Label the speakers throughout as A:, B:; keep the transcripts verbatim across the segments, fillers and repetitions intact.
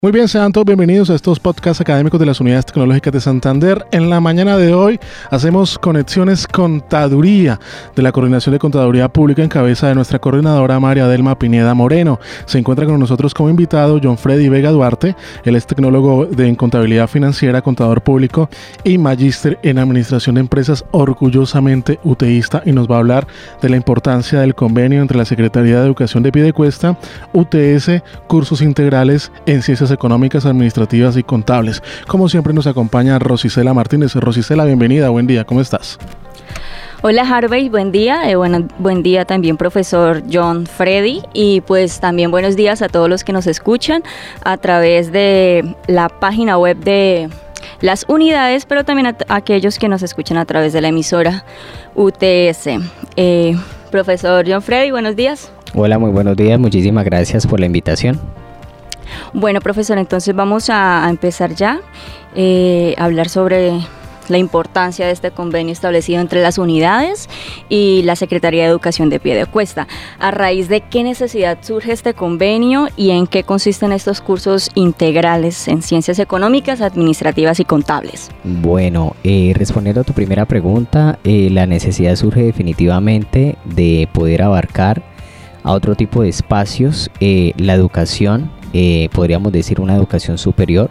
A: Muy bien, sean todos bienvenidos a estos podcasts académicos de las Unidades Tecnológicas de Santander. En la mañana de hoy hacemos conexiones contaduría de la Coordinación de Contaduría Pública en cabeza de nuestra coordinadora María Delma Pineda Moreno. Se encuentra con nosotros como invitado John Freddy Vega Duarte. Él es tecnólogo de en contabilidad financiera, contador público y magíster en administración de empresas, orgullosamente uteísta, y nos va a hablar de la importancia del convenio entre la Secretaría de Educación de Piedecuesta, U T S, cursos integrales en ciencias económicas, administrativas y contables. Como siempre nos acompaña Rosicela Martínez. Rosicela, bienvenida, buen día, ¿cómo estás?
B: Hola Harvey, buen día, eh, bueno, buen día también profesor John Freddy, y pues también buenos días a todos los que nos escuchan a través de la página web de las unidades, pero también a, a aquellos que nos escuchan a través de la emisora U T S. Eh, profesor John Freddy, buenos días.
C: Hola, muy buenos días, muchísimas gracias por la invitación.
B: Bueno, profesor, entonces vamos a, a empezar ya eh, a hablar sobre la importancia de este convenio establecido entre las unidades y la Secretaría de Educación de Piedecuesta. ¿A raíz de qué necesidad surge este convenio y en qué consisten estos cursos integrales en ciencias económicas, administrativas y contables?
C: Bueno, eh, respondiendo a tu primera pregunta, eh, la necesidad surge definitivamente de poder abarcar a otro tipo de espacios, eh, la educación, eh, podríamos decir una educación superior,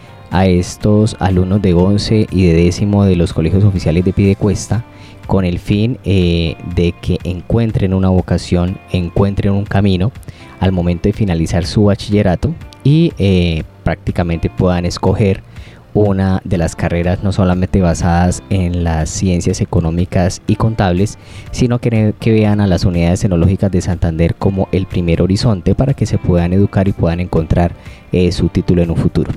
C: a estos alumnos de once y de décimo de los colegios oficiales de Piedecuesta, con el fin eh, de que encuentren una vocación, encuentren un camino al momento de finalizar su bachillerato y eh, prácticamente puedan escoger una de las carreras no solamente basadas en las ciencias económicas y contables, sino que, que vean a las unidades tecnológicas de Santander como el primer horizonte para que se puedan educar y puedan encontrar eh, su título en un futuro.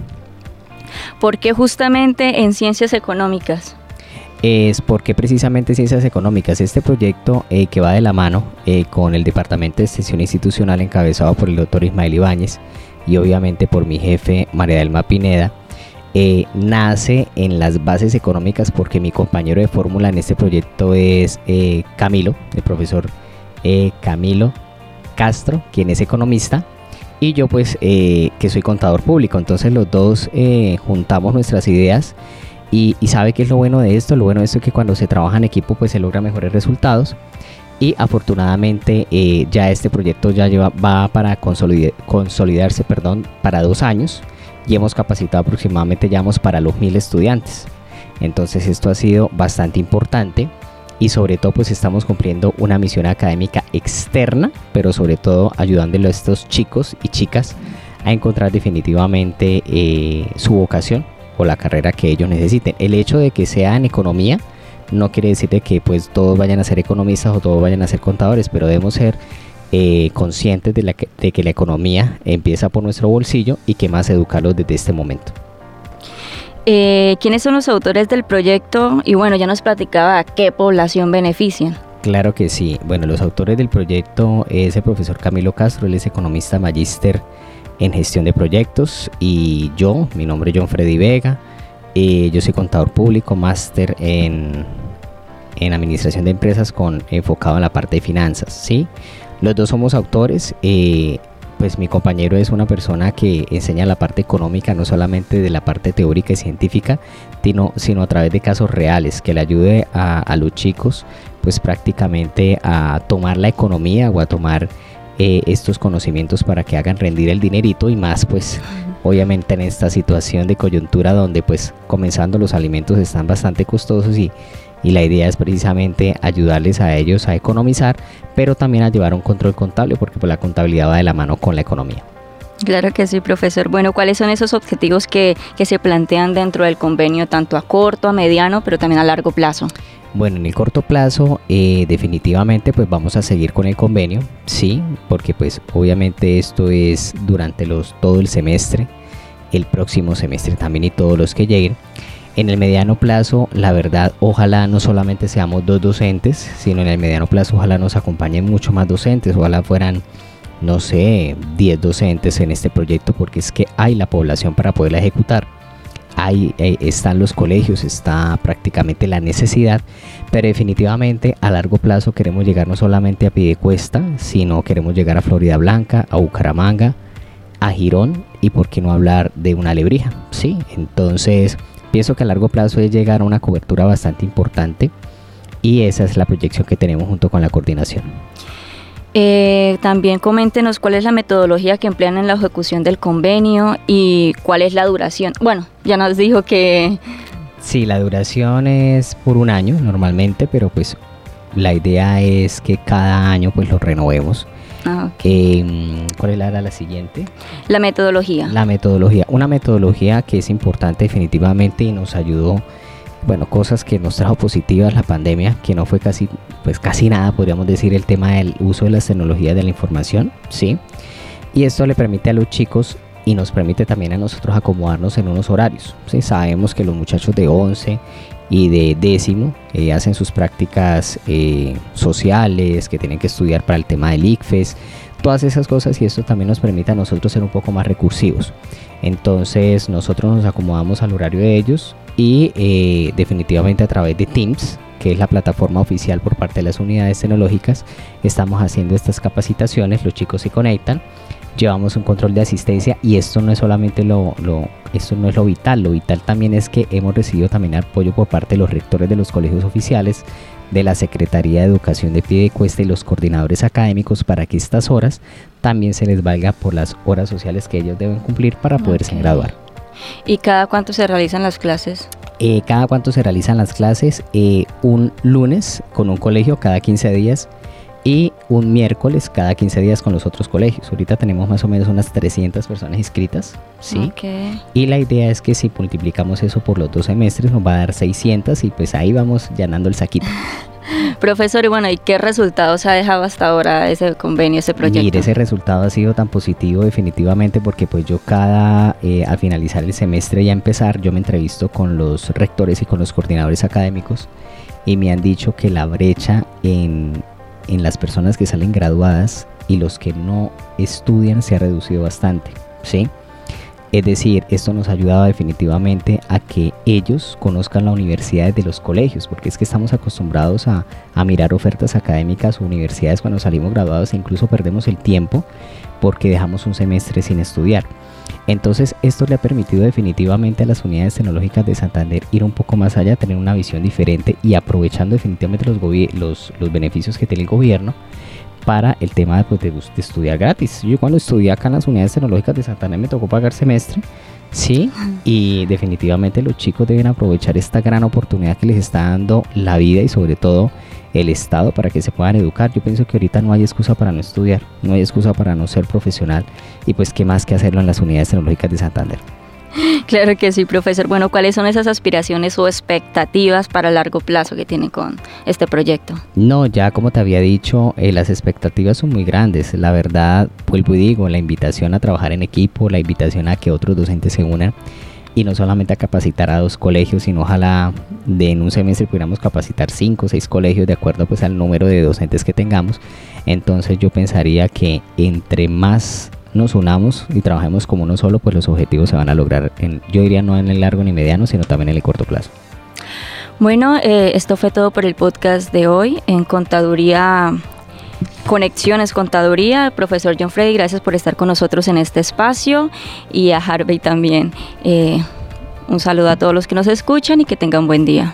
B: ¿Por qué justamente en ciencias económicas?
C: Es porque precisamente ciencias económicas, este proyecto eh, que va de la mano eh, con el Departamento de Extensión Institucional encabezado por el doctor Ismael Ibáñez y obviamente por mi jefe María Delma Pineda, Eh, nace en las bases económicas porque mi compañero de fórmula en este proyecto es eh, Camilo, el profesor eh, Camilo Castro, quien es economista, y yo pues eh, que soy contador público. Entonces los dos eh, juntamos nuestras ideas y, y ¿sabe qué es lo bueno de esto? Lo bueno de esto es que cuando se trabaja en equipo pues se logran mejores resultados, y afortunadamente eh, ya este proyecto ya lleva, va para consolidar, consolidarse perdón, para dos años. Y hemos capacitado aproximadamente, ya vamos para los mil estudiantes. Entonces esto ha sido bastante importante y sobre todo pues estamos cumpliendo una misión académica externa, pero sobre todo ayudándole a estos chicos y chicas a encontrar definitivamente eh, su vocación o la carrera que ellos necesiten. El hecho de que sea en economía no quiere decir de que pues todos vayan a ser economistas o todos vayan a ser contadores, pero debemos ser Eh, conscientes de, la que, de que la economía empieza por nuestro bolsillo y que más educarlos desde este momento.
B: Eh, ¿Quiénes son los autores del proyecto? Y bueno, ya nos platicaba a qué población benefician.
C: Claro que sí. Bueno, los autores del proyecto es el profesor Camilo Castro, él es economista magíster en gestión de proyectos, y yo, mi nombre es John Freddy Vega, eh, yo soy contador público, máster en, en administración de empresas con enfocado en la parte de finanzas, ¿sí? Los dos somos autores, eh, pues mi compañero es una persona que enseña la parte económica, no solamente de la parte teórica y científica, sino, sino a través de casos reales, que le ayude a, a los chicos pues prácticamente a tomar la economía o a tomar eh, estos conocimientos para que hagan rendir el dinerito, y más pues obviamente en esta situación de coyuntura donde pues comenzando los alimentos están bastante costosos, y Y la idea es precisamente ayudarles a ellos a economizar, pero también a llevar un control contable, porque pues la contabilidad va de la mano con la economía.
B: Claro que sí, profesor. Bueno, ¿cuáles son esos objetivos que, que se plantean dentro del convenio, tanto a corto, a mediano, pero también a largo plazo?
C: Bueno, en el corto plazo eh, definitivamente pues vamos a seguir con el convenio, sí, porque pues obviamente esto es durante los todo el semestre, el próximo semestre también y todos los que lleguen. En el mediano plazo, la verdad, ojalá no solamente seamos dos docentes, sino en el mediano plazo ojalá nos acompañen mucho más docentes, ojalá fueran, no sé, diez docentes en este proyecto, porque es que hay la población para poderla ejecutar. Ahí eh, están los colegios, está prácticamente la necesidad, pero definitivamente a largo plazo queremos llegar no solamente a Piedecuesta, sino queremos llegar a Florida Blanca, a Bucaramanga, a Girón y por qué no hablar de una Lebrija, ¿sí? Entonces pienso que a largo plazo es llegar a una cobertura bastante importante y esa es la proyección que tenemos junto con la coordinación.
B: Eh, también coméntenos cuál es la metodología que emplean en la ejecución del convenio y cuál es la duración. Bueno, ya nos dijo que...
C: Sí, la duración es por un año normalmente, pero pues la idea es que cada año pues lo renovemos.
B: Ah, okay.
C: eh, ¿Cuál era la, la siguiente?
B: La metodología.
C: La metodología, una metodología que es importante definitivamente y nos ayudó, bueno, cosas que nos trajo positivas la pandemia, que no fue casi, pues casi nada, podríamos decir, el tema del uso de las tecnologías de la información, ¿sí? Y esto le permite a los chicos y nos permite también a nosotros acomodarnos en unos horarios, ¿sí? Sabemos que los muchachos de once y de décimo eh, hacen sus prácticas eh, sociales, que tienen que estudiar para el tema del I C F E S, todas esas cosas, y esto también nos permite a nosotros ser un poco más recursivos. Entonces nosotros nos acomodamos al horario de ellos y eh, definitivamente a través de Teams, que es la plataforma oficial por parte de las unidades tecnológicas, estamos haciendo estas capacitaciones, los chicos se conectan, llevamos un control de asistencia y esto no es solamente lo, lo, esto no es lo vital, lo vital también es que hemos recibido también apoyo por parte de los rectores de los colegios oficiales, de la Secretaría de Educación de Piedecuesta y los coordinadores académicos para que estas horas también se les valga por las horas sociales que ellos deben cumplir para poderse
B: Okay.
C: graduar.
B: ¿Y cada cuánto se realizan las clases?
C: Eh, cada cuánto se realizan las clases, eh, un lunes con un colegio cada quince días y un miércoles cada quince días con los otros colegios. Ahorita tenemos más o menos unas trescientas personas inscritas, ¿sí?
B: Okay.
C: Y la idea es que si multiplicamos eso por los dos semestres nos va a dar seiscientas y pues ahí vamos llenando el saquito.
B: Profesor, y bueno, ¿y qué resultados ha dejado hasta ahora ese convenio, ese proyecto?
C: Mire, ese resultado ha sido tan positivo definitivamente porque pues yo cada, eh, al finalizar el semestre y a empezar, yo me entrevisto con los rectores y con los coordinadores académicos y me han dicho que la brecha en, en las personas que salen graduadas y los que no estudian se ha reducido bastante, ¿sí? Es decir, esto nos ha ayudado definitivamente a que ellos conozcan la universidad de los colegios, porque es que estamos acostumbrados a, a mirar ofertas académicas o universidades cuando salimos graduados e incluso perdemos el tiempo porque dejamos un semestre sin estudiar. Entonces esto le ha permitido definitivamente a las unidades tecnológicas de Santander ir un poco más allá, tener una visión diferente y aprovechando definitivamente los, los, los beneficios que tiene el gobierno para el tema de, pues, de, de estudiar gratis. Yo cuando estudié acá en las unidades tecnológicas de Santander me tocó pagar semestre, sí, y definitivamente los chicos deben aprovechar esta gran oportunidad que les está dando la vida y sobre todo el Estado para que se puedan educar. Yo pienso que ahorita no hay excusa para no estudiar, no hay excusa para no ser profesional y pues qué más que hacerlo en las unidades tecnológicas de Santander.
B: Claro que sí, profesor. Bueno, ¿cuáles son esas aspiraciones o expectativas para largo plazo que tiene con este proyecto?
C: No, ya como te había dicho, eh, las expectativas son muy grandes. La verdad, vuelvo y digo, la invitación a trabajar en equipo, la invitación a que otros docentes se unan y no solamente a capacitar a dos colegios, sino ojalá de en un semestre pudiéramos capacitar cinco o seis colegios de acuerdo pues al número de docentes que tengamos. Entonces yo pensaría que entre más nos unamos y trabajemos como uno solo, pues los objetivos se van a lograr, en, yo diría no en el largo ni mediano, sino también en el corto plazo.
B: Bueno, eh, esto fue todo por el podcast de hoy en Contaduría, Conexiones Contaduría. Profesor John Freddy, gracias por estar con nosotros en este espacio y a Harvey también. Eh, un saludo a todos los que nos escuchan y que tengan buen día.